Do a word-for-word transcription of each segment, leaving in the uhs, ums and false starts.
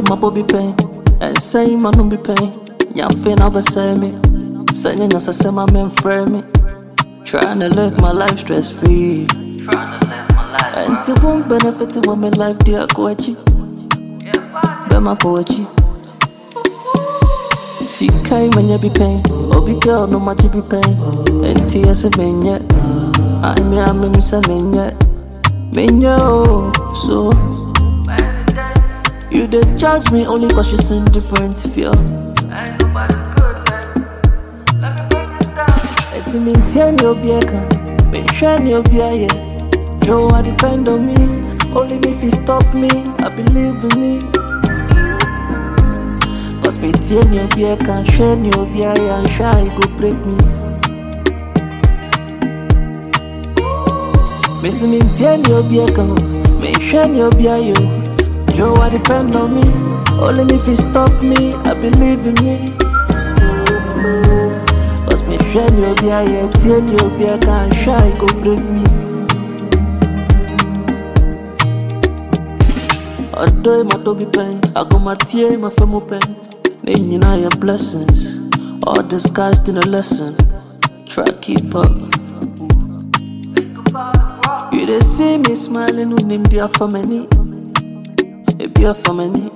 my body pain. And say my no be pain. Yeah, fin I say me. Saying as I say my men frame me. Trying to live my life stress free. Trying to live my life. And to won't benefit to my life, dear Koachi. Bema Koachi. See, came when you be pain. Oh, be girl, no much be pain. And tears a man yet. I'm a miss a man yet. Menyo, so you did judge me only cause you seen different feel. Ain't nobody good, man. Let me break this down. It's me ten your beer, me shine your beer, yeah. Joe, I depend on me. Only me if you stop me, I believe in me. Cause me ten your beer can shine your beer, yeah, and shy go break me. Me see me ten your beer, me shine your beer, yo. Joe, I depend on me. Only me if you stop me, I believe in me. Cause me shine your beer, yeah, ten your beer can shy go break me. Although my doggy pain, I got my tear, my family pain. Then you know your blessings, all disguised in a lesson. Try keep up. You they see me smiling, who name dear for many. It be a family.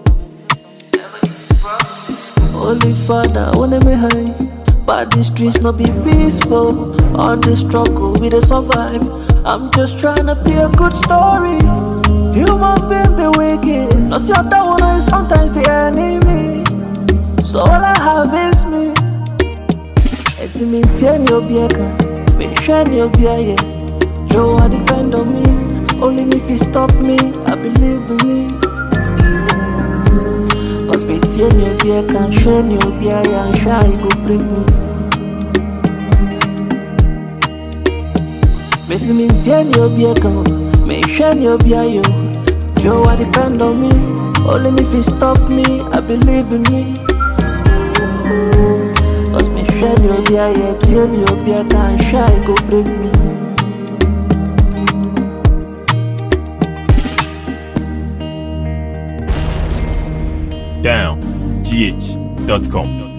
Holy Father, wanna me high. But these streets not be peaceful. On the struggle, we dey survive. I'm just trying to be a good story. Human being be wicked. No see other one is sometimes the enemy. So all I have is me. It's me ten your beer, me shine your beer, yeah. Joe, I depend on me. Only me if you stop me, I believe in me. Cause me ten your beer can shine your beer, yeah, and shy go break me. Me see me ten your beer, me shine your beer, yo. Joe, I depend on me. Only me if you stop me, I believe in me. Cause me shine your beer, yeah, ten your beer can shy go break me. down g h dot com